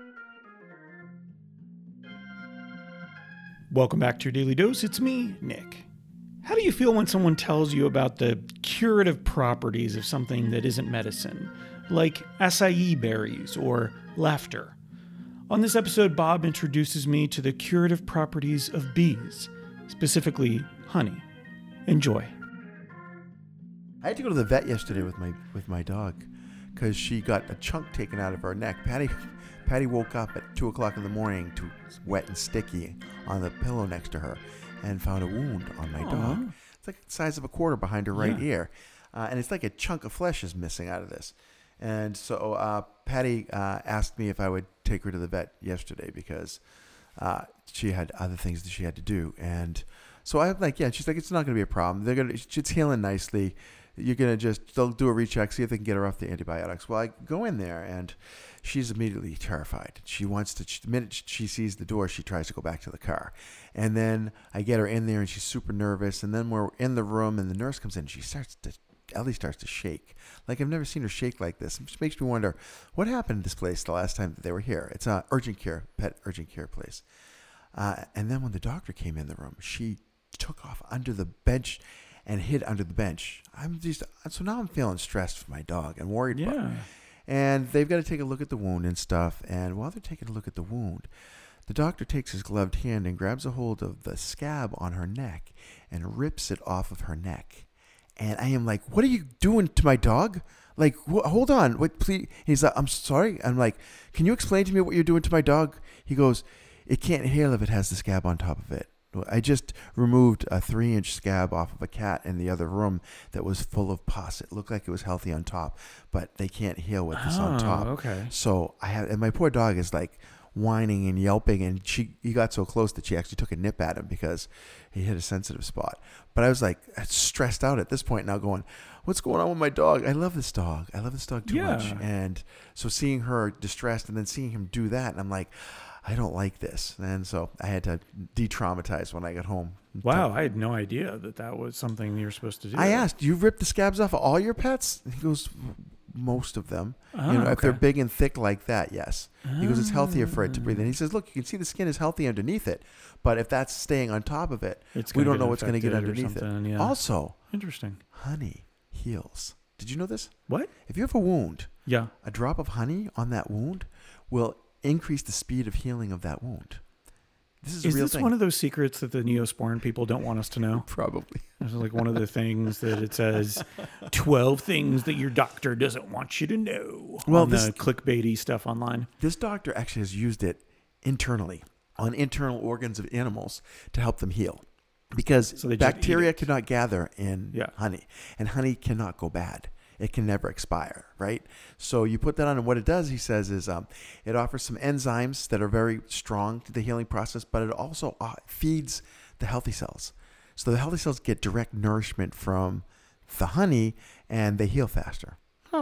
Welcome back to your Daily Dose. It's me, Nick. How do you feel when someone tells you about the curative properties of something that isn't medicine, like acai berries or laughter? On this episode, Bob introduces me to the curative properties of bees, specifically honey. Enjoy. I had to go to the vet yesterday with my dog because she got a chunk taken out of her neck. Patty woke up at 2 o'clock in the morning to wet and sticky on the pillow next to her and found a wound on my dog. It's like the size of a quarter behind her right ear. And it's like a chunk of flesh is missing out of this. And so Patty asked me if I would take her to the vet yesterday because she had other things that she had to do. And so I'm like, yeah, she's like, it's not going to be a problem. It's healing nicely. You're going to they'll do a recheck, see if they can get her off the antibiotics. Well, I go in there and she's immediately terrified. The minute she sees the door, she tries to go back to the car. And then I get her in there and she's super nervous. And then we're in the room and the nurse comes in and Ellie starts to shake. Like I've never seen her shake like this. It just makes me wonder, what happened to this place the last time that they were here? It's a pet urgent care place. And then when the doctor came in the room, she took off under the bench and hid under the bench. So now I'm feeling stressed for my dog and worried about it. And they've got to take a look at the wound and stuff. And while they're taking a look at the wound, the doctor takes his gloved hand and grabs a hold of the scab on her neck and rips it off of her neck. And I am like, what are you doing to my dog? Like, hold on. Wait, please. He's like, I'm sorry. I'm like, can you explain to me what you're doing to my dog? He goes, it can't heal if it has the scab on top of it. I just removed a 3-inch scab off of a cat in the other room that was full of pus. It looked like it was healthy on top, but they can't heal with this on top. Okay. So and my poor dog is like whining and yelping, and he got so close that she actually took a nip at him because he hit a sensitive spot. But I was like stressed out at this point now going, what's going on with my dog? I love this dog. I love this dog too much. And so seeing her distressed and then seeing him do that, and I'm like, I don't like this. And so I had to de-traumatize when I got home. Wow, I had no idea that was something you're supposed to do. I asked, you rip the scabs off of all your pets? He goes, most of them. If they're big and thick like that, yes. He goes, it's healthier for it to breathe. And he says, look, you can see the skin is healthy underneath it. But if that's staying on top of it, we don't know what's going to get underneath it. Yeah. Also, interesting. Honey heals. Did you know this? What? If you have a wound, a drop of honey on that wound will increase the speed of healing of that wound. This is a real thing. One of those secrets that the Neosporin people don't want us to know? Probably. It's like one of the things that it says 12 things that your doctor doesn't want you to know. Well, the clickbaity stuff online. This doctor actually has used it internally on internal organs of animals to help them heal. Because bacteria cannot gather in honey, and honey cannot go bad. It can never expire, right? So you put that on, and what it does, he says, is it offers some enzymes that are very strong to the healing process, but it also feeds the healthy cells. So the healthy cells get direct nourishment from the honey, and they heal faster.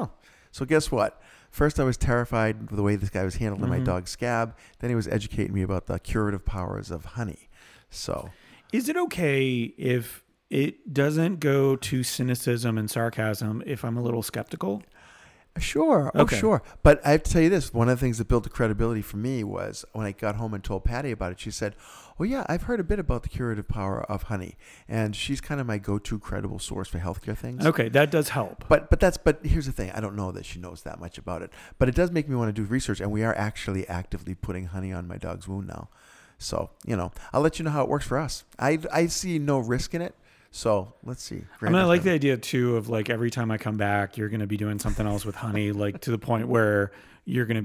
So guess what? First, I was terrified with the way this guy was handling my dog's scab. Then he was educating me about the curative powers of honey. So, is it okay if it doesn't go to cynicism and sarcasm if I'm a little skeptical? Sure. Okay. Oh, sure. But I have to tell you this. One of the things that built the credibility for me was when I got home and told Patty about it, she said, oh, yeah, I've heard a bit about the curative power of honey. And she's kind of my go-to credible source for healthcare things. Okay, that does help. But here's the thing. I don't know that she knows that much about it. But it does make me want to do research. And we are actually actively putting honey on my dog's wound now. So, I'll let you know how it works for us. I see no risk in it. So let's see. I like the idea too of like every time I come back, you're going to be doing something else with honey, like to the point where you're going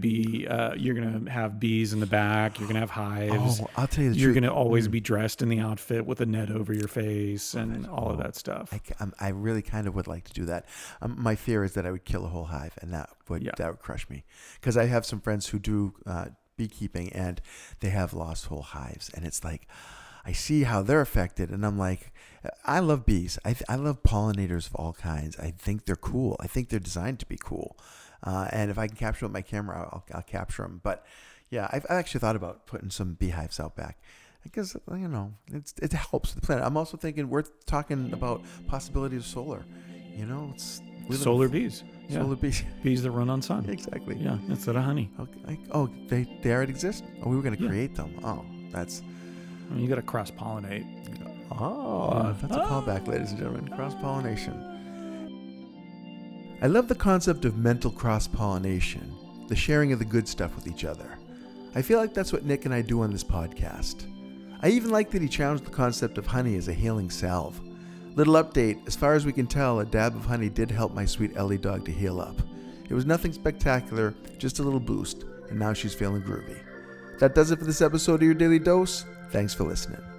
to have bees in the back. You're going to have hives. Oh, I'll tell you the truth. You're going to always be dressed in the outfit with a net over your face and all of that stuff. I really kind of would like to do that. My fear is that I would kill a whole hive, and that would crush me. Because I have some friends who do beekeeping, and they have lost whole hives, and it's like, I see how they're affected, and I'm like, I love bees. I love pollinators of all kinds. I think they're cool. I think they're designed to be cool. And if I can capture them with my camera, I'll capture them. But yeah, I've actually thought about putting some beehives out back because, it helps the planet. I'm also thinking we're talking about possibilities of solar. Solar bees. Yeah. Solar bees. Bees that run on sun. Exactly. Yeah, instead of honey. Okay. They already exist? Oh, we were going to Yeah. create them. Oh, that's... I mean, you got to cross-pollinate. Oh, that's a callback, ladies and gentlemen. Cross-pollination. I love the concept of mental cross-pollination, the sharing of the good stuff with each other. I feel like that's what Nick and I do on this podcast. I even like that he challenged the concept of honey as a healing salve. Little update, as far as we can tell, a dab of honey did help my sweet Ellie dog to heal up. It was nothing spectacular, just a little boost, and now she's feeling groovy. That does it for this episode of Your Daily Dose. Thanks for listening.